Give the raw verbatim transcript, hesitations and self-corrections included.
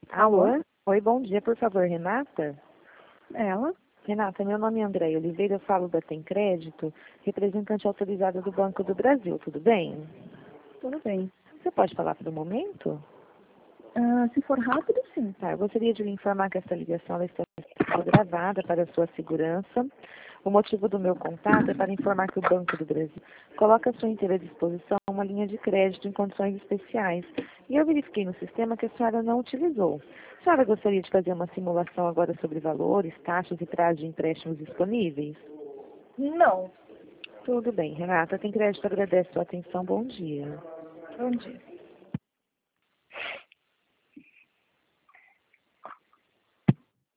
Alô? Oi, bom dia, por favor, Renata? Ela? Renata, meu nome é Andréia Oliveira, eu falo da Tem Crédito, representante autorizada do Banco do Brasil, tudo bem? Tudo bem. Você pode falar por um momento? Ah, se for rápido, sim. Tá, eu gostaria de lhe informar que essa ligação ela está sendo gravada para a sua segurança. O motivo do meu contato é para informar que o Banco do Brasil coloca à sua inteira disposição uma linha de crédito em condições especiais. E eu verifiquei no sistema que a senhora não utilizou. A senhora gostaria de fazer uma simulação agora sobre valores, taxas e prazos de empréstimos disponíveis? Não. Tudo bem, Renata. Tem Crédito agradece sua atenção. Bom dia. Bom dia.